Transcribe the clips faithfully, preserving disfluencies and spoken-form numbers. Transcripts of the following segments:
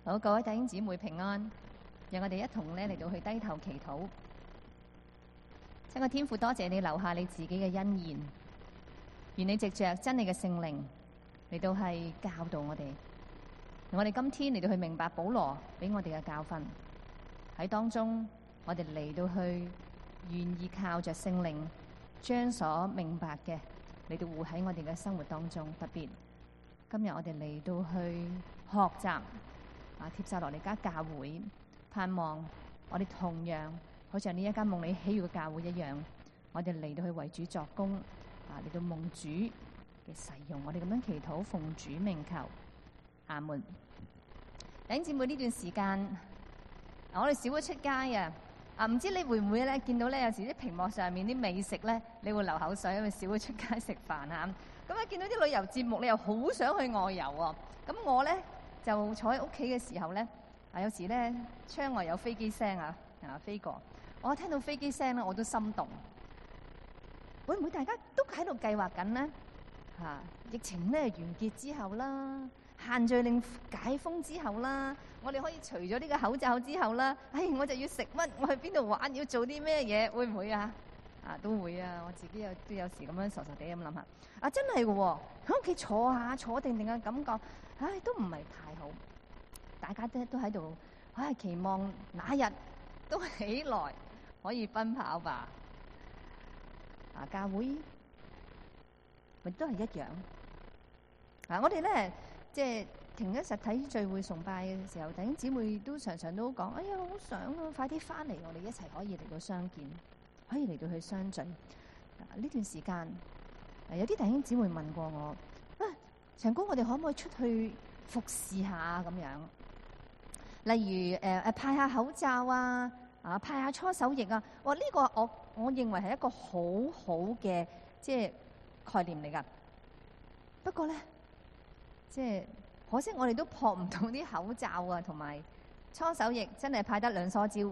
好，各位弟兄姊妹平安，讓我哋一同咧嚟到去低頭祈禱。親愛嘅天父，多謝你留下你自己嘅恩言，願你藉着真理嘅聖靈嚟到係教導我哋。我哋今天嚟到去明白保羅俾我哋嘅教訓喺當中，我哋嚟到去願意靠着聖靈將所明白嘅嚟到活喺我哋嘅生活當中。特別今日我哋嚟到去學習啊，帖撒羅尼迦教會，盼望我哋同樣好似呢一間蒙你喜悅嘅教會一樣，我哋嚟到去為主作工啊，嚟到蒙主嘅使用。我哋咁樣祈禱，奉主名求，阿門。弟兄姊妹，呢段時間我哋少咗出街啊！啊，唔知你會唔會咧見到咧有時啲屏幕上面啲美食咧，你會流口水，因為少咗出街食飯啊！咁啊，見到啲旅遊節目，你又好想去外遊喎。咁我咧就坐喺屋企嘅時候咧，啊有時咧窗外有飛機聲啊啊飛過，我聽到飛機聲咧我都心動。會唔會大家都喺度計劃緊呢？嚇、啊，疫情咧完結之後啦，限聚令解封之後啦，我哋可以除咗呢個口罩之後啦，唉，我就要食乜？我去邊度玩？要做啲咩嘢？會唔會啊？啊，都會啊！我自己有都有時咁樣傻傻地咁諗下。啊，真係嘅喎，喺屋企坐下坐定定嘅感覺，唉，都唔係太好。大家都都喺度，唉，期望那日都起來可以奔跑吧。啊，教會咪都係一樣。啊，我哋咧即係停咗實體聚會崇拜嘅時候，弟兄姊妹都常常都講：哎呀，好想啊，快啲翻嚟，我哋一齊可以嚟到相見，可以嚟到去相聚。啊，呢段時間。有啲弟兄姊妹問過我：啊，長工，我哋可唔可以出去服侍下咁樣？例如誒誒、呃、派下口罩啊，啊派下搓手液啊。哇！呢、這個我我認為係一個好好嘅即係概念嚟㗎。不過咧，即係可惜我哋都撲唔到啲口罩啊，同埋搓手液，真係派得兩梳蕉。呢、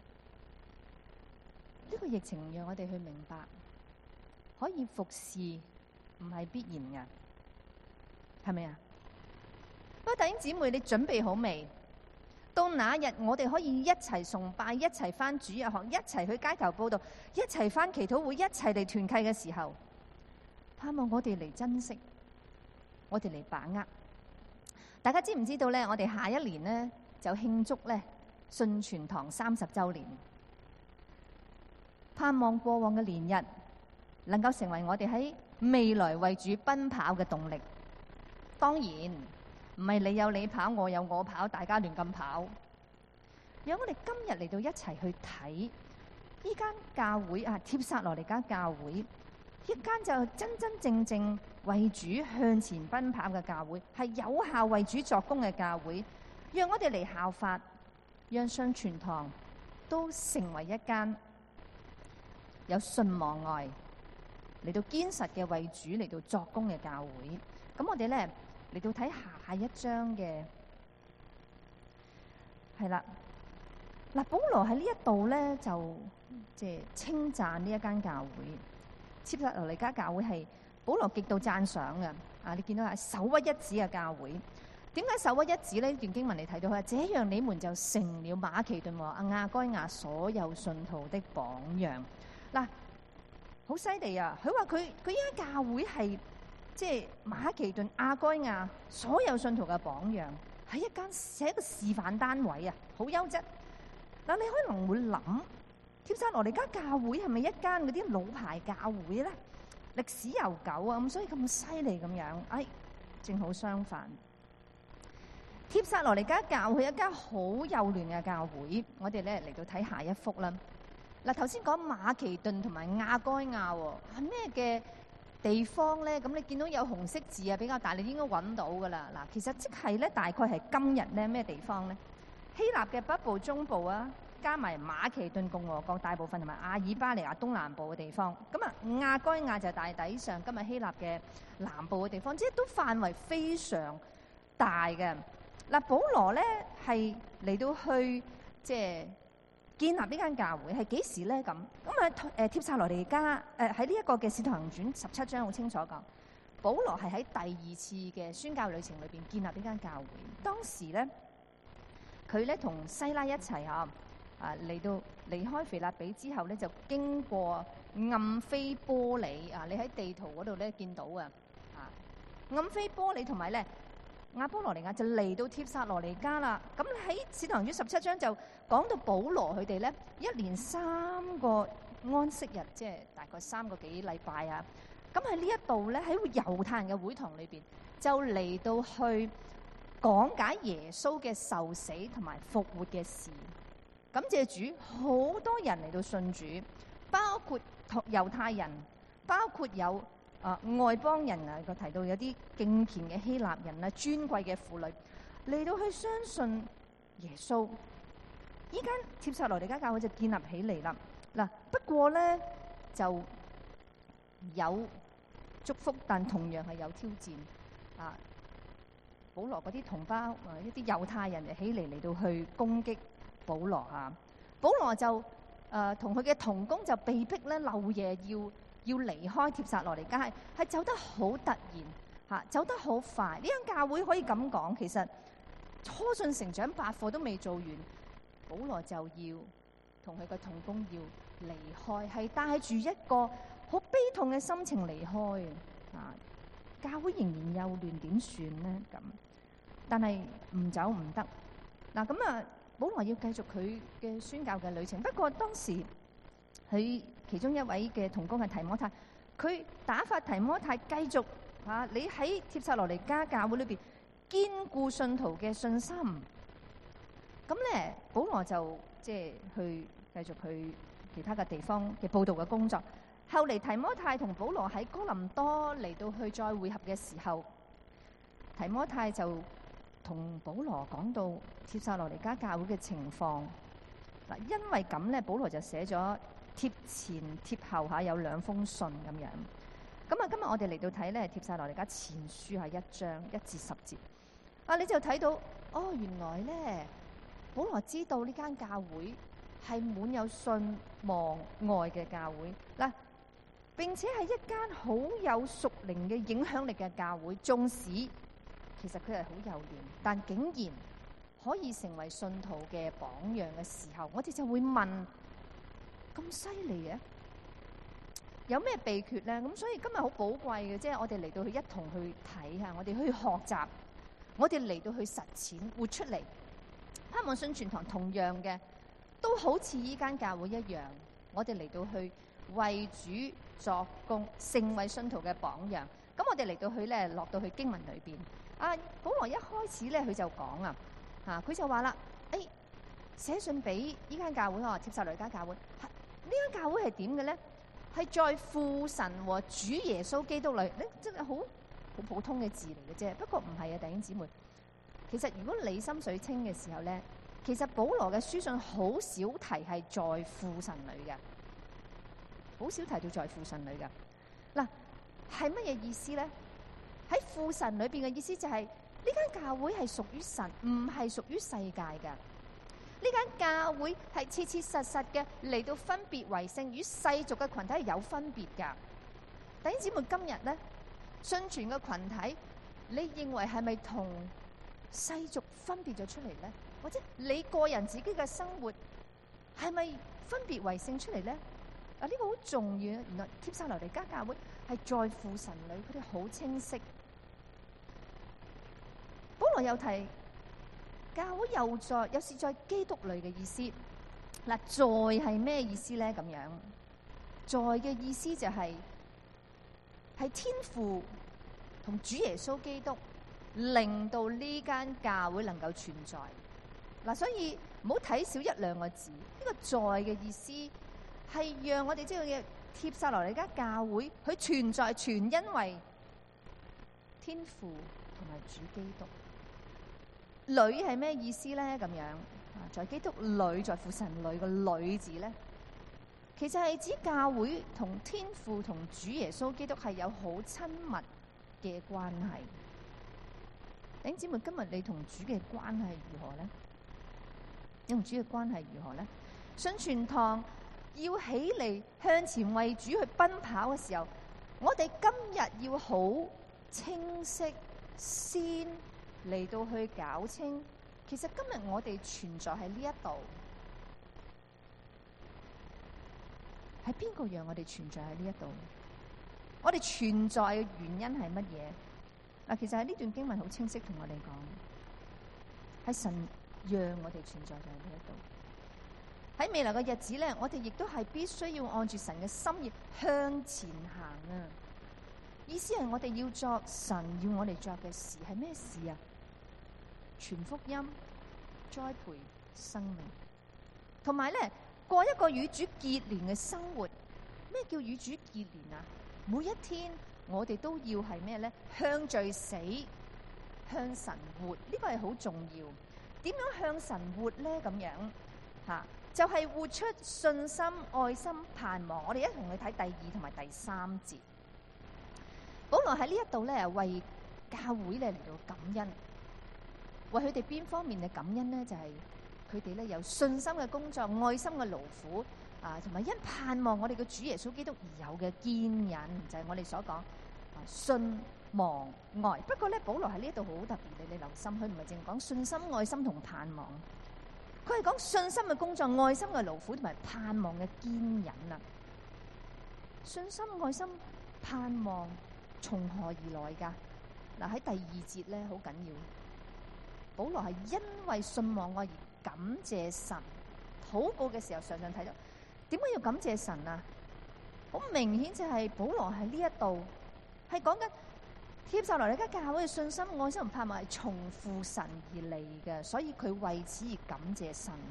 這個疫情讓我哋去明白。可以服侍唔係必然㗎，係咪啊？不過弟兄姊妹，你準備好未？到那日我哋可以一齊崇拜，一齊返主日學，一齊去街頭報道，一齊返祈禱會，一齊嚟團契嘅時候，盼望我哋嚟珍惜，我哋嚟把握。大家知唔知道咧？我哋下一年咧就慶祝咧信傳堂三十週年，盼望過往嘅年日能夠成為我哋喺未來為主奔跑嘅動力。當然唔係你有你跑，我有我跑，大家亂咁跑。讓我哋今日嚟到一齊去睇呢間教會啊，帖撒羅尼迦教會，一間就真真正正為主向前奔跑嘅教會，係有效為主作工嘅教會。讓我哋嚟效法，讓信傳堂都成為一間有信望愛嚟到堅實嘅為主嚟到作工嘅教會。咁我哋咧嚟到睇下一章嘅係啦。嗱，保羅喺呢一度咧就即係稱讚呢一間教會，帖撒羅尼迦教會係保羅極度讚賞嘅。啊，你見到係首屈一指嘅教會。點解首屈一指呢？呢段經文你睇到佢話：這樣你們就成了馬其頓和亞該亞所有信徒的榜樣。嗱，好犀利啊！佢話佢佢依家教會係即係馬其頓、亞該亞所有信徒嘅榜樣，係一間係一個示範單位啊，好優質。嗱，你可能會諗，帖撒羅尼迦教會係咪一間嗰啲老牌教會咧？歷史悠久啊，咁所以咁犀利咁樣？哎，正好相反。帖撒羅尼迦教會係一間好幼嫩嘅教會。我哋咧嚟到睇下一幅啦。嗱，頭先講馬其頓同埋亞該亞喎，係咩嘅地方咧？咁你見到有紅色字啊，比較大，你應該揾到噶啦。嗱，其實即係咧，大概係今日咧咩地方咧？希臘嘅北部、中部啊，加埋馬其頓共和國大部分同埋阿爾巴尼亞東南部嘅地方。咁啊，亞該亞就大抵上今日希臘嘅南部嘅地方，即係都範圍非常大嘅。嗱，保羅咧係嚟到去即係建立呢間教會係幾時咧？咁咁啊誒帖撒羅尼迦誒喺呢一個嘅使徒行傳十七章好清楚講，保羅係喺第二次嘅宣教旅程裏邊建立呢間教會。當時咧佢咧同西拉一齊啊，啊嚟到離開腓立比之後咧，就經過暗菲波里啊，你喺地圖嗰度咧見到啊，啊暗菲波里同埋咧亞波羅尼亞就嚟到帖撒羅尼迦啦。咁喺使徒行傳十七章就講到保羅佢哋咧一連三個安息日，即係大概三個幾禮拜啊。咁喺呢一度咧喺猶太人嘅會堂裏邊，就嚟到去講解耶穌嘅受死同埋復活嘅事。感謝主，好多人嚟到信主，包括猶太人，包括有啊、呃、外邦人啊，佢提到有啲敬虔嘅希臘人啊，尊貴嘅婦女嚟到去相信耶穌。依間帖撒羅尼迦教會就建立起嚟啦。嗱，不過咧就有祝福，但同樣係有挑戰啊！保羅嗰啲同胞啊，一啲猶太人就起嚟嚟到去攻擊保羅啊！保羅就誒同佢嘅同工就被逼咧漏夜要要離開帖撒羅尼迦，係係走得好突然嚇、啊，走得好快。呢間教會可以咁講，其實初信成長百課都未做完，保羅就要同佢嘅同工要離開，係帶住一個好悲痛嘅心情離開啊！教會仍然幼嫩，點算呢？咁但係唔走唔得嗱。咁啊，保羅要繼續佢嘅宣教嘅旅程。不過當時佢其中一位嘅同工係提摩太，佢打發提摩太繼續啊，你喺帖撒羅尼迦教會裏邊堅固信徒嘅信心。咁咧，保羅就即係去繼續去其他嘅地方嘅佈道嘅工作。後嚟提摩太同保羅喺哥林多嚟到去再會合嘅時候，提摩太就同保羅講到帖撒羅尼迦教會嘅情況。嗱，因為咁咧，保羅就寫咗帖前帖後嚇有兩封信咁樣。咁啊，今日我哋嚟到睇咧帖撒羅尼迦前書係一章一至十節。啊，你就睇到哦，原來咧保羅知道呢間教會係滿有信望愛嘅教會嗱。並且係一間好有屬靈嘅影響力嘅教會，縱使其實佢係好幼嫩，但竟然可以成為信徒嘅榜樣嘅時候，我哋就會問：咁犀利嘅，有咩秘訣呢？咁所以今日好寶貴嘅，即係我哋嚟到去一同去睇下，我哋去學習，我哋嚟到去實踐，活出嚟。盼望信全堂同樣嘅，都好似依間教會一樣，我哋嚟到去為主作工，成為信徒嘅榜樣。咁我哋嚟到去咧，落到去經文裏邊。啊，保羅一開始咧，佢就講啊，嚇佢就話啦，誒寫信俾依間教會喎，帖撒羅尼迦教會。呢間教會係點嘅咧？係在父神和主耶穌基督裏，咧真係好好普通嘅字嚟嘅啫。不過唔係啊，弟兄姊妹。其實如果你心水清嘅時候咧，其實保羅嘅書信好少提係在父神裏嘅。好少提到在父神裏嘅。嗱，係乜嘢意思咧？喺父神裏邊嘅意思就係呢間教會係屬於神，唔係屬於世界嘅。呢間教會係切切實實嘅嚟到分別為聖，與世俗嘅群體係有分別噶。弟兄姊妹，今日咧信傳嘅群體，你認為係咪同世俗分別咗出嚟咧？或者你個人自己嘅生活係咪分別為聖出嚟咧？啊！呢個好重要，原來帖撒羅尼迦教會係在父神裏，佢哋好清晰。保羅又提教會又在，有時在基督裏嘅意思。嗱，在係咩意思咧？咁樣，在嘅意思就係、是、係天父同主耶穌基督令到呢間教會能夠存在。嗱，所以唔好睇少一兩個字，呢、這個在嘅意思。係讓我哋知道嘅帖撒羅尼迦教會佢存在，全因為天父同埋主基督。裏係咩意思咧？咁樣啊，在基督裏，在父神裏個裏字咧，其實係指教會同天父同主耶穌基督係有好親密嘅關係。弟兄姊妹，今日你同主嘅關係如何咧？你同主嘅關係如何咧？信全堂要起嚟向前為主去奔跑嘅時候，我哋今日要好清晰先嚟到去搞清其實今日我哋存在喺呢一度，係邊個讓我哋存在喺呢一度？我哋存在嘅原因係乜嘢？嗱，其實喺呢段經文好清晰同我哋講，係神讓我哋存在喺呢一度。喺未來嘅日子咧，我哋亦都係必須要按住神嘅心意向前行啊！意思係我哋要作神要我哋作嘅事，係咩事啊？傳福音、栽培生命，同埋咧過一個與主結連嘅生活。咩叫與主結連啊？每一天我哋都要係咩咧？向罪死，向神活，呢、這個係好重要。點樣向神活咧？咁樣吓，就係、是、活出信心、愛心、盼望。我哋一同去睇第二同埋第三節。保羅喺呢一度咧，為教會咧嚟到感恩，為佢哋邊方面嘅感恩呢？就係佢哋咧有信心嘅工作、愛心嘅勞苦啊，同埋因盼望我哋嘅主耶穌基督而有嘅堅忍，就係、是、我哋所講、啊、信望愛。不過咧，保羅喺呢一度好特別，你你留心，佢唔係淨係講信心、愛心同盼望，佢係講信心嘅工作、愛心嘅勞苦同埋盼望嘅堅忍啊！信心、愛心、盼望。從何而來噶？嗱，喺第二節咧，好緊要。保羅係因為信望愛而感謝神，禱告嘅時候常常睇到，點解要感謝神啊？好明顯就係保羅喺呢一度係講緊帖撒羅尼迦教會嘅信心、愛心同盼望係從父神而嚟嘅，所以佢為此而感謝神啊！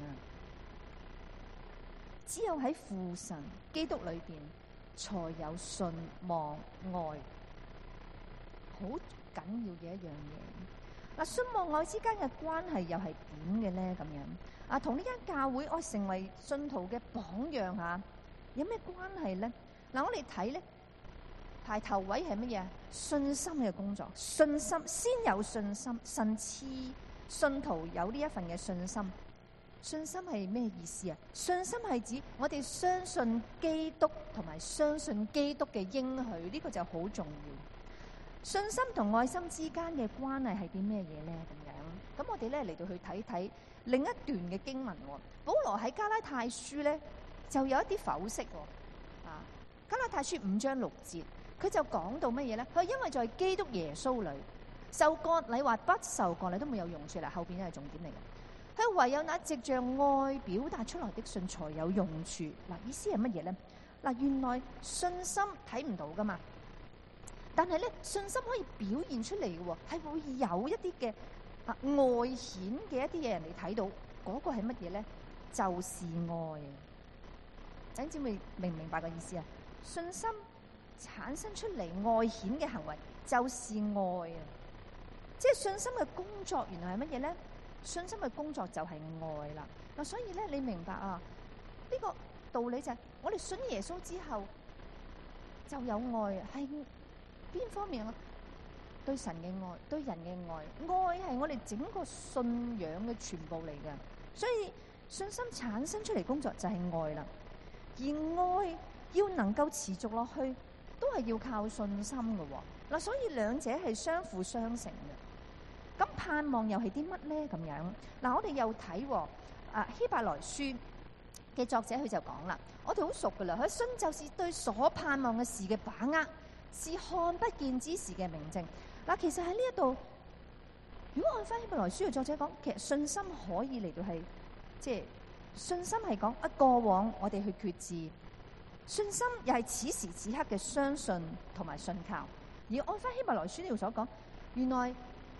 只有喺父神基督裏邊，才有信望愛。好緊要嘅一樣嘢，嗱，信望愛之間嘅關係又係點嘅咧？咁樣啊，同呢間教會我成為信徒嘅榜樣吓，有咩關係咧？嗱，我哋睇咧排頭位係乜嘢？信心嘅工作，信心先有信心，神賜信徒有呢一份嘅信心。信心係咩意思啊？信心係指我哋相信基督同埋相信基督嘅應許，呢個就好重要。信心同愛心之間嘅關係係啲咩嘢咧？咁樣，咁我哋咧嚟到去睇睇另一段嘅經文。保羅喺加拉太書咧就有一啲剖析。啊，加拉太書五章六節，佢就講到乜嘢咧？佢因為在基督耶穌裏受割禮或不受割禮都沒有用處啦，後邊都係重點嚟嘅。佢唯有那藉着愛表達出來的信才有用處。嗱，意思係乜嘢咧？嗱，原來信心睇唔到噶嘛。但係咧，信心可以表現出嚟嘅喎，係會有一啲嘅啊外顯嘅一啲嘢人哋睇到，嗰個係乜嘢咧？就是愛。弟兄姊妹明唔明白個意思啊？信心產生出嚟外顯嘅行為就是愛啊！即係信心嘅工作，原來係乜嘢咧？信心嘅工作就係愛啦。嗱，所以咧，你明白啊？呢個道理就係我哋信耶穌之後就有愛，係。邊方面啊？對神嘅愛，對人嘅愛，愛係我哋整個信仰嘅全部嚟嘅。所以信心產生出嚟工作就係愛啦。而愛要能夠持續落去，都係要靠信心嘅。嗱，所以兩者係相輔相成嘅。咁盼望又係啲乜咧？咁樣嗱，我哋又睇啊希伯來書嘅作者佢就講啦，我哋好熟噶啦，佢信就是對所盼望嘅事嘅把握，是看不見之時嘅明證。嗱，其實喺呢一度，如果按翻希伯來書嘅作者講，其實信心可以嚟到係，即係信心係講啊過往我哋去決志，信心又係此時此刻嘅相信同埋信靠。而按翻希伯來書呢度所講，原來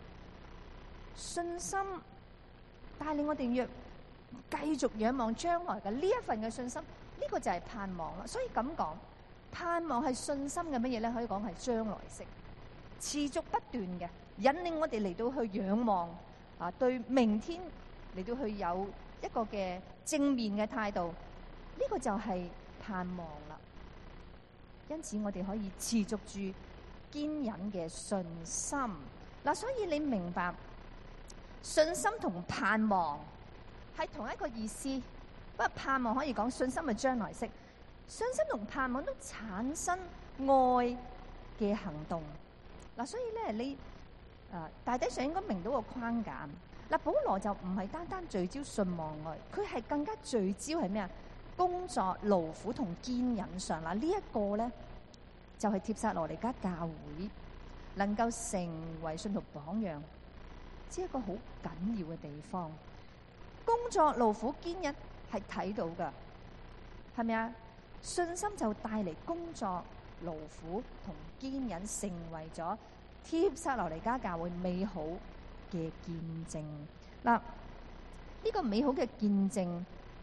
信心帶領我哋若繼續仰望將來嘅呢一份嘅信心，呢個就係盼望啦。所以咁講。盼望係信心嘅乜嘢咧？可以講係將來式，持續不斷嘅，引領我哋嚟到去仰望啊，對明天嚟到去有一個嘅正面嘅態度，呢個就係盼望啦。因此我哋可以持續住堅忍嘅信心嗱，所以你明白信心同盼望係同一個意思，不過盼望可以講信心係將來式。信心同盼望都產生愛嘅行動嗱，所以咧你啊大體上應該明到個框架嗱，保羅就唔係單單聚焦信望愛，佢係更加聚焦係咩啊？工作、勞苦同堅忍上。嗱，呢一個咧就係帖撒羅尼迦教會能夠成為信徒榜樣，只係一個好緊要嘅地方。工作、勞苦、堅忍係睇到噶，係咪啊？信心就帶嚟工作、勞苦同堅忍，成為咗帖撒羅尼迦教會美好嘅見證。嗱，呢個美好嘅見證，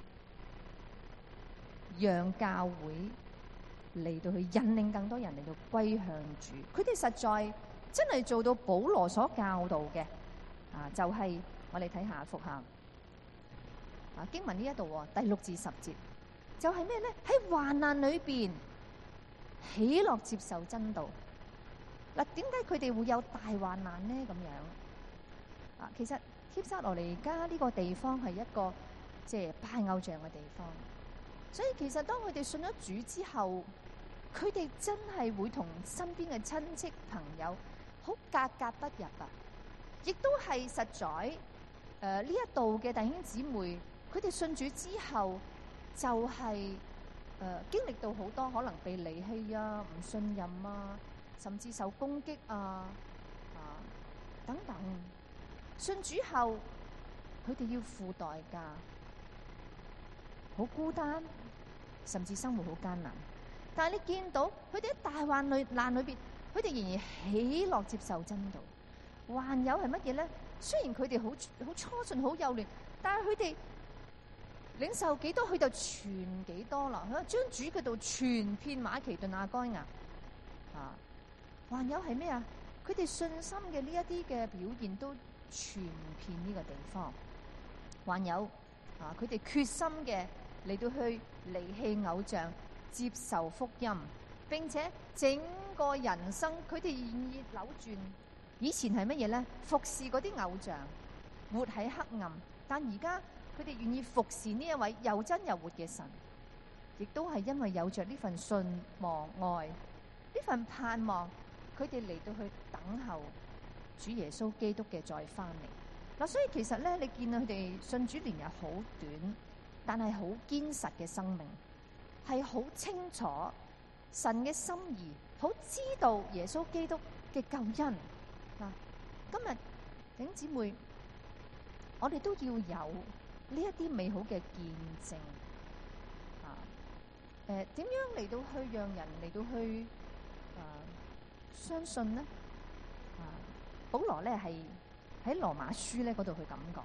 讓教會嚟到去引領更多人嚟到歸向主。佢哋實在真係做到保羅所教導嘅啊！就係、是、我哋睇下復下啊經文呢一度第六至十節，就係咩咧？喺患難裏邊喜樂接受真道。嗱，點解佢哋會有大患難呢？咁樣啊，其實帖撒羅尼迦呢個地方係一個即係拜偶像嘅地方，所以其實當佢哋信咗主之後，佢哋真係會同身邊嘅親戚朋友好格格不入啊！亦都係實在誒呢一度嘅弟兄姊妹，佢哋信主之後就係、是、誒、呃、經歷到好多可能被離棄啊、唔信任啊，甚至受攻擊啊啊等等。信主後，佢哋要付代價，好孤單，甚至生活好艱難。但係你見到佢哋喺大患難裏邊，佢哋仍然喜樂接受真道。還有係乜嘢咧？雖然佢哋好好初信、好幼嫩，但係佢哋領受幾多，佢就傳幾多啦。佢將主嘅道傳遍馬其頓、亞該亞啊。還有係咩啊？佢哋信心嘅呢一啲嘅表現都傳遍呢個地方。還有啊，佢哋決心嘅嚟到去離棄偶像，接受福音，並且整個人生佢哋願意扭轉。以前係乜嘢咧？服侍嗰啲偶像，活喺黑暗。但而家佢哋願意服侍呢一位又真又活嘅神，亦都係因為有着呢份信望愛，呢份盼望，佢哋嚟到去等候主耶穌基督嘅再翻嚟。嗱，所以其實咧，你見到佢哋信主年日好短，但係好堅實嘅生命，係好清楚神嘅心意，好知道耶穌基督嘅救恩。嗱，今日弟兄姊妹，我哋都要有呢一啲美好嘅見證啊！誒、呃，點樣嚟到去讓人嚟到去啊相信呢？啊，保羅咧係喺羅馬書咧嗰度去咁講，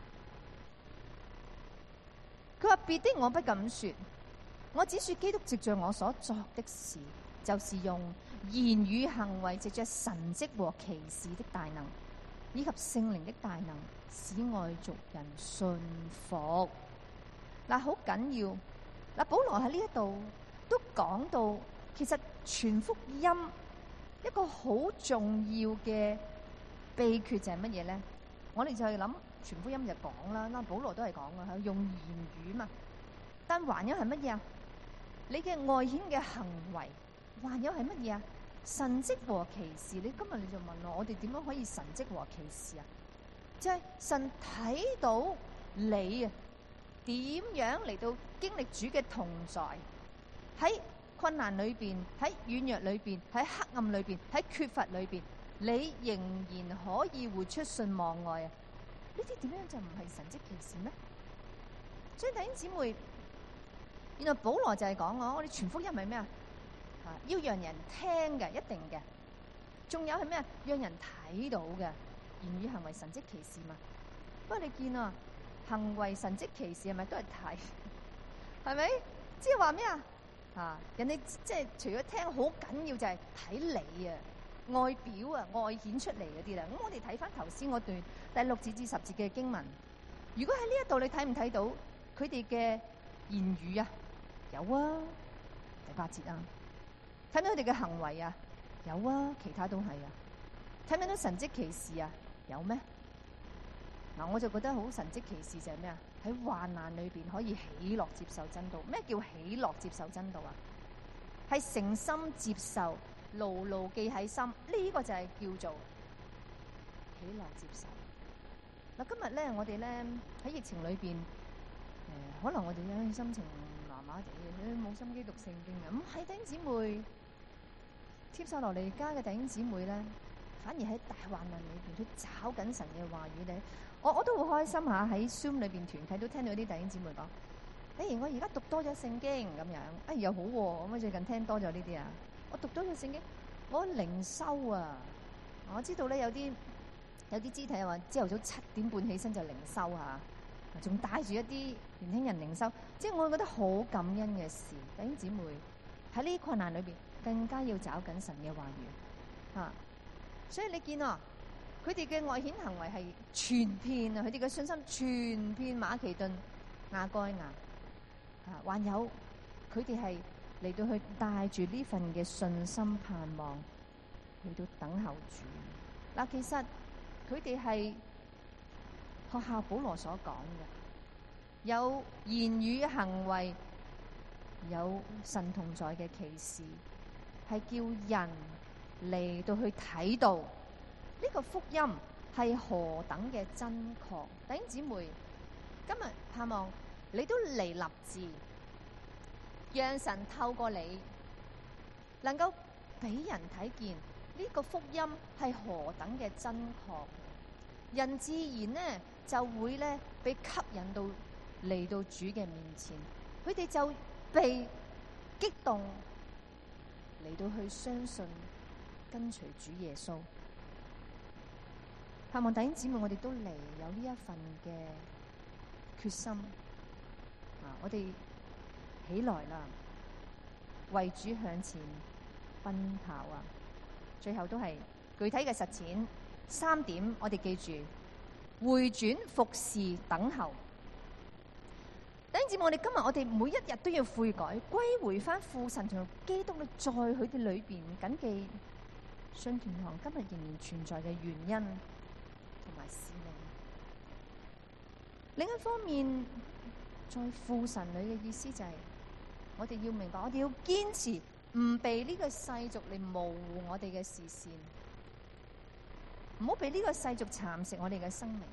佢話：別的我不敢說，我只說基督藉着我所作的事，就是用言語行為，藉着神蹟和奇事的大能，以及聖靈的大能，使外族人信服。嗱，好緊要。嗱，保羅喺呢一度都講到，其實傳福音一個好重要嘅秘訣就係乜嘢咧？我哋就係諗傳福音就講啦，嗱，保羅都係講噶，用言語嘛。但還有係乜嘢啊？你嘅外顯嘅行為。還有係乜嘢啊？神蹟和奇事。你今日你就問我，我哋點樣可以神蹟和奇事啊？即係神睇到你啊，點樣嚟到經歷主嘅同在，喺困難裏邊，喺軟弱裏邊，喺黑暗裏邊，喺缺乏裏邊，你仍然可以活出信望愛啊！呢啲點樣就唔係神蹟奇事咩？所以弟兄姊妹，原來保羅就係講我，我哋傳福音係咩啊？要讓人聽嘅，一定嘅。仲有係咩啊？讓人睇到嘅，言語行為神蹟奇事嘛。不過你見啊，行為神蹟奇事係咪都係睇？係咪？即係話咩啊？啊，人哋即係除咗聽，好緊要就係睇你啊，外表啊，外顯出嚟嗰啲啦。咁我哋睇翻頭先嗰段第六節至十節嘅經文，如果喺呢一度你睇唔睇到佢哋嘅言語啊？有啊，第八節啊。睇到佢哋嘅行為啊，有啊，其他都係啊。睇唔睇到神蹟奇事啊？有咩？嗱，我就覺得好神蹟奇事就係咩啊？喺患難裏邊可以喜樂接受真道。咩叫喜樂接受真道啊？係誠心接受，牢牢記喺心。呢、這個就係叫做喜樂接受。 嗱，今日咧，我哋咧喺疫情裏邊，誒、呃，可能我哋咧心情麻麻地，佢冇心機讀聖經嘅。咁喺弟兄姊妹，帖撒羅尼迦嘅弟兄姊妹咧，反而喺大患難裏邊，佢找緊神嘅話語咧。我我都好開心嚇，喺 Zoom 裏邊團契都聽到啲弟兄姊妹講：誒、欸，我而家讀多咗聖經咁樣，哎又好喎、啊。咁我最近聽多咗呢啲啊，我讀多咗聖經，我靈修啊，我知道咧有啲。有啲肢體話朝頭早七點半起身就靈修嚇，仲帶住一啲年輕人靈修，即係我覺得好感恩嘅事。弟兄姊妹喺呢啲困難裏邊，更加要找緊神嘅話語嚇。所以你見啊，佢哋嘅外顯行為係傳遍啊，佢哋嘅信心傳遍馬其頓、亞該亞啊，還有佢哋係嚟到去帶住呢份嘅信心盼望嚟到等候主嗱。其實佢哋係學校保羅所講嘅，有言語行為，有神同在嘅啟示，係叫人嚟到去睇到呢個福音係何等嘅真確。弟兄姊妹，今日盼望你都嚟立志，讓神透過你能夠俾人睇見呢個福音係何等嘅真確，人自然呢就會咧被吸引到嚟到主嘅面前，佢哋就被激動嚟到去相信跟隨主耶穌。盼望弟兄姊妹，我哋都嚟有呢一份嘅決心啊！我哋起來啦，為主向前奔跑啊！最後都係具體嘅實踐三點，我哋記住：回轉、服侍、等候。弟兄姊妹，我哋今日我哋每一日都要悔改，歸回翻父神同基督嘅，在佢哋裏邊謹記信團堂今日仍然存在嘅原因同埋使命。另一方面，在父神裏嘅意思就係、是、我哋要明白，我哋要堅持唔被呢個世俗嚟模糊我哋嘅視線，唔好俾呢個世俗蠶食我哋嘅生命。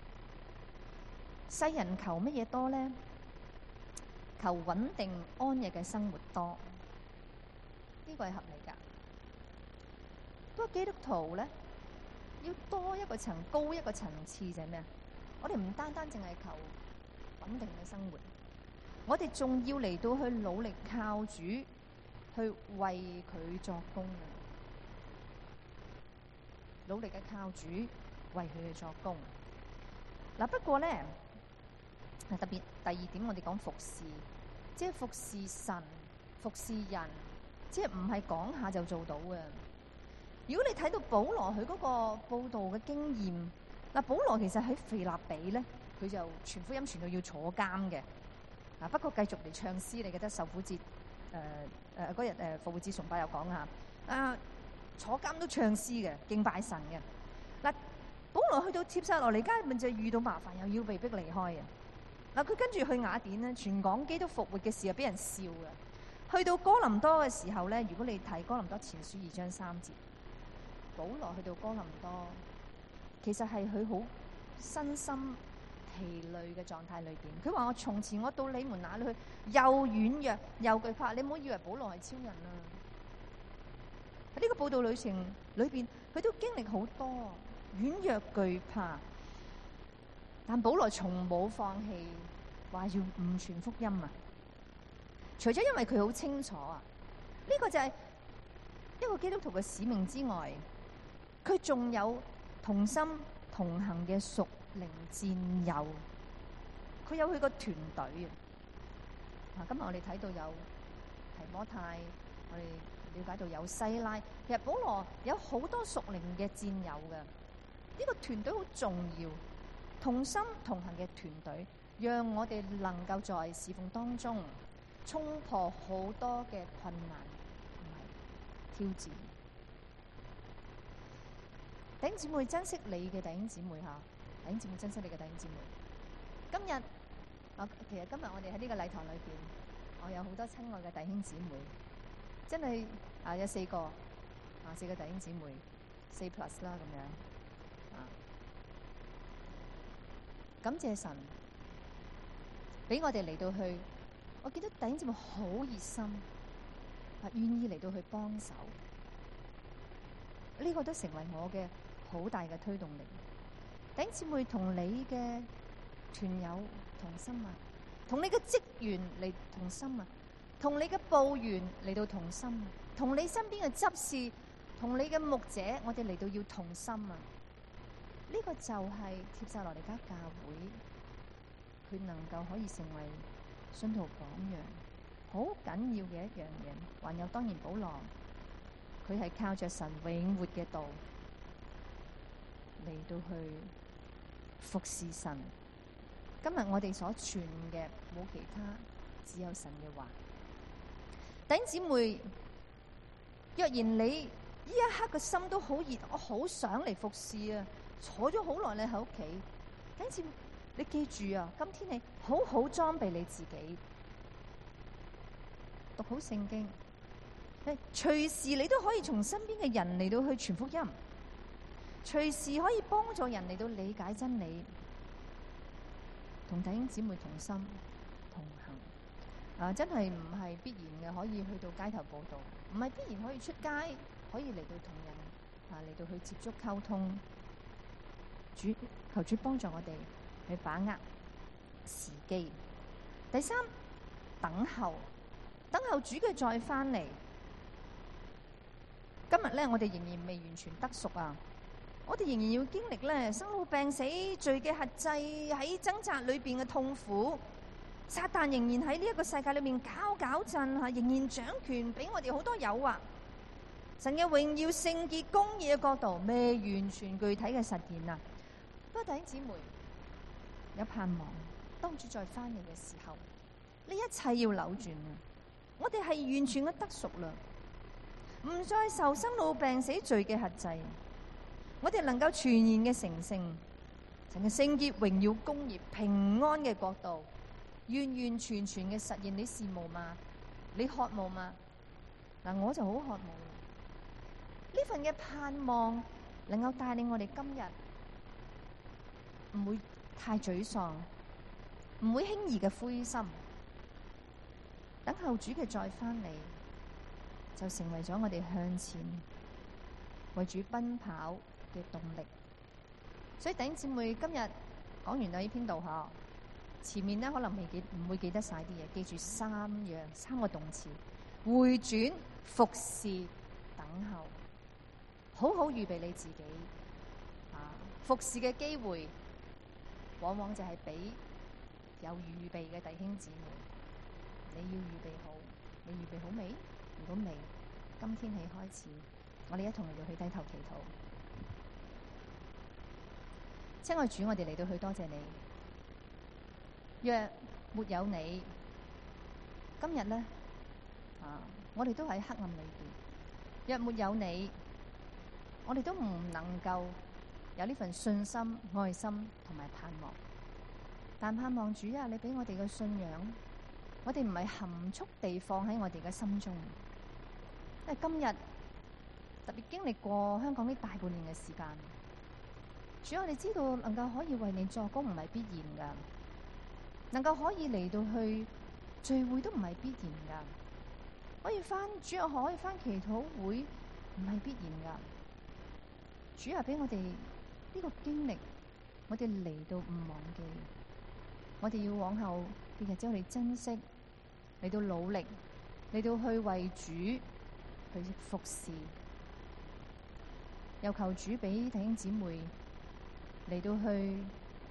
世人求乜嘢多呢？求穩定安逸嘅生活多，呢個係合理噶。不過基督徒咧，要多一個層、高一個層次就係咩啊？我哋唔單單淨係求穩定嘅生活，我哋仲要嚟到去努力靠主去為佢作工嘅，努力嘅靠主為佢去作工。嗱，不過咧。特別第二點，我哋講服侍，即係服侍神、服侍人，即係唔係講下就做到嘅。如果你睇到保羅佢嗰個報道嘅經驗，嗱，保羅其實喺腓立比咧，佢就傳福音傳到要坐監嘅。嗱，不過繼續嚟唱詩，你記得受苦節誒誒嗰日誒復活節崇拜有講下，啊坐監都唱詩嘅，敬拜神嘅。嗱，保羅去到帖撒羅尼迦咪就遇到麻煩，又要被逼離開嘅。嗱，佢跟住去雅典咧，傳講基督復活嘅事啊，俾人笑嘅。去到哥林多嘅時候咧，如果你睇哥林多前書二章三節，保羅去到哥林多，其實係佢好身心疲累嘅狀態裏邊。佢話：我從前我到你們那裏去，又軟弱又懼怕。你唔好以為保羅係超人啊！喺呢個佈道旅程裏邊，佢都經歷好多軟弱懼怕。但保羅從冇放棄，話要誤傳福音啊！除咗因為佢好清楚啊，呢個就係一個基督徒嘅使命之外，佢仲有同心同行嘅屬靈戰友，佢有佢個團隊啊！嗱，今日我哋睇到有提摩太，我哋了解到有西拉，其實保羅有好多屬靈嘅戰友嘅，呢個團隊好重要。同心同行嘅團隊，讓我哋能夠在侍奉當中衝破好多嘅困難同埋挑戰。弟兄姊妹，珍惜你嘅弟兄姊妹吓，弟兄姊妹珍惜你嘅弟兄姊妹。今日我其實今日我哋喺呢個禮堂裏邊，我有好多親愛嘅弟兄姊妹，真係啊有四個啊四個弟兄姊妹，四 plus 啦咁樣啊。 感謝神俾我哋嚟到去，我見到弟兄姊妹好熱心，啊，願意嚟到去幫手，呢個都成為我嘅好大嘅推動力。弟兄姊妹同你嘅團友同心啊，同你嘅職員嚟同心啊，同你嘅部員嚟到同心啊，同你身邊嘅執事，同你嘅牧者，我哋嚟到要同心啊！呢個就係帖撒羅尼迦教會，佢能夠可以成為信徒榜樣，好緊要嘅一樣嘢。還有當然保羅，佢係靠着神永活嘅道嚟到去服侍神。今日我哋所傳嘅冇其他，只有神嘅話。弟兄姊妹，若然你呢一刻嘅心都好熱，我好想嚟服侍啊！坐咗好耐，你喺屋企，弟兄姊妹，你記住啊！今天你好好裝備你自己，讀好聖經，隨時你都可以從身邊嘅人嚟到去傳福音，隨時可以幫助人嚟到理解真理。同弟兄姊妹同心同行啊！真係唔係必然嘅，可以去到街頭報道，唔係必然可以出街，可以嚟到同人啊嚟到去接觸溝通。主求主幫助我哋去把握時機。第三，等候，等候主嘅再翻嚟。今日咧，我哋仍然未完全得贖啊！我哋仍然要經歷咧生老病死、罪嘅轄制，喺掙扎裏邊嘅痛苦。撒旦仍然喺呢一個世界裏面搞搞震吓，仍然掌權，俾我哋好多誘惑。神嘅榮耀、聖潔、公義嘅國度未完全具體嘅實現啊！不過弟兄姊妹有盼望，當主再翻嚟嘅時候，呢一切要扭轉啊！我哋係完全嘅得贖啦，唔再受生老病死罪嘅轄制。我哋能夠全然嘅成聖，神嘅聖潔、榮耀、公義、平安嘅國度，完完全全嘅實現。你羨慕嗎？你渴慕嗎？嗱，我就好渴慕。呢份嘅盼望能夠帶領我哋今日唔會太沮喪，唔會輕易嘅灰心。等候主嘅再翻嚟，就成為咗我哋向前為主奔跑嘅動力。所以弟兄姊妹，今日講完呢篇道學，前面呢可能未記唔會記得晒啲嘢，記住三樣三個動詞：回轉、服侍、等候。好好預備你自己啊！服侍嘅機會往往就係俾有預備嘅弟兄姊妹。你要預備好，你預備好未？如果未，今天起開始，我哋一同嚟到去低頭祈禱。親愛主，我哋嚟到去多謝你。若沒有你，今日呢，啊，我哋都喺黑暗裏邊。若沒有你，我哋都唔能夠有呢份信心、愛心同埋盼望。但盼望主啊，你俾我哋嘅信仰，我哋唔係含蓄地放喺我哋嘅心中。因為今日特別經歷過香港呢大半年嘅時間，主啊，我哋知道能夠可以為你作工唔係必然噶，能夠可以嚟到去聚會都唔係必然噶，可以翻主啊，可以翻祈禱會唔係必然噶。主啊，俾我哋呢個經歷，我哋嚟到唔忘記，我哋要往後嘅日子我哋珍惜，嚟到努力，嚟到去為主去服侍，又求主俾弟兄姊妹嚟到去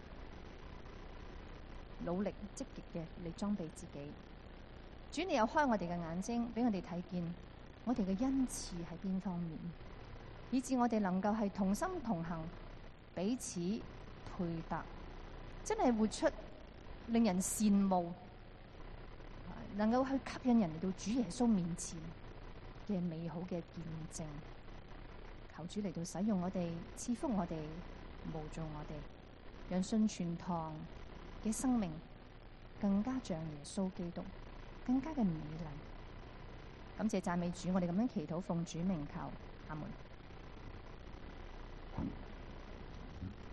努力積極嘅嚟裝備自己。主，你又開我哋嘅眼睛，俾我哋睇見我哋嘅恩賜喺邊方面，以致我哋能夠係同心同行，彼此配搭，真係活出令人羨慕，能夠去吸引人嚟到主耶穌面前嘅美好嘅見證。求主嚟到使用我哋，賜福我哋，造就我哋，讓信全堂嘅生命更加像耶穌基督，更加嘅美麗。感謝讚美主，我哋咁樣祈禱奉主名求，阿門。